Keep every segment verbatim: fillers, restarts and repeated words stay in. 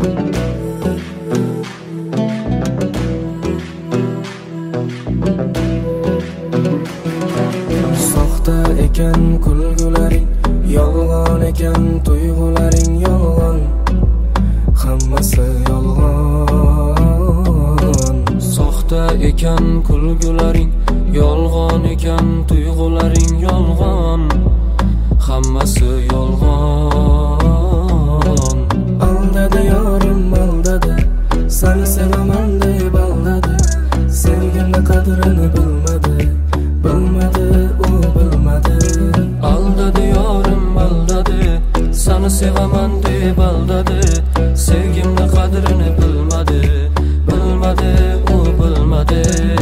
Soxta ekan kulgularing, yolg'on ekan tuyg'ularing, yolg'on, hammasi yolg'on. Soxta ekan kulgularing, yolg'on ekan tuyg'ularing, yolg'on, hammasi yolg'on. Aldadi yorim, aldadi, seni sevaman deb aldadi, sevgimni qadrini bilmadi, bilmadi, u bilmadi. Aldadi yorim, aldadi, seni sevaman deb aldadi, sevgimni qadrini bilmadi, bilmadi, u bilmadi.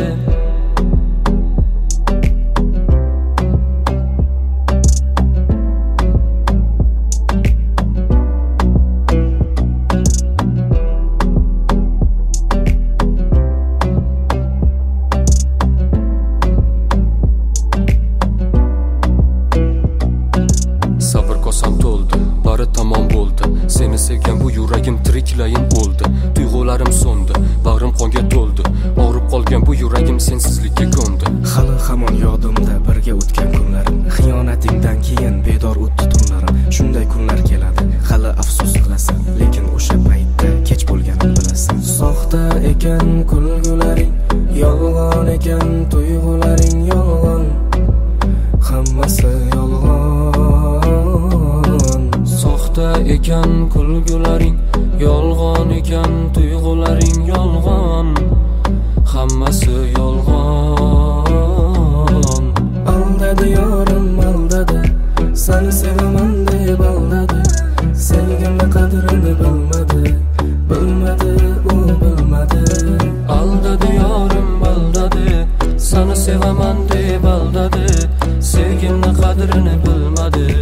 Sabr kosam to'ldi, bari tamom bo'ldi. Seni sevgan bu yuragim tiriklayin o'ldi. Tuyg'ularim so'ndi, bag'rim qonga to'ldi. Og'rib qolgan bu yuragim sensizlikka ko'ndi. Hali hamon yodimda birga o'tgan kunlarim, xiyonatingdan keyin bedor o'tdi tunlarim. Shunday kunlar keladi, hali afsus qilasan, lekin o'sha paytda kech bo'lganini bilasan. Soxta ekan kulgularing, yolg'on ekan tuyg'ularing, yolg'on, hammasi yolg'on. Soxta ekan kulgularing, yolg'on ekan tuyg'ularing, yolg'on, hammasi yolg'on. Aldadi yorim, aldadi, seni sevaman deb aldadi, sevgimni qadrini bilmadi, bilmadi, u bilmadi. Aldadi yorim, aldadi, seni sevaman deb aldadi, sevgimni qadrini bilmadi,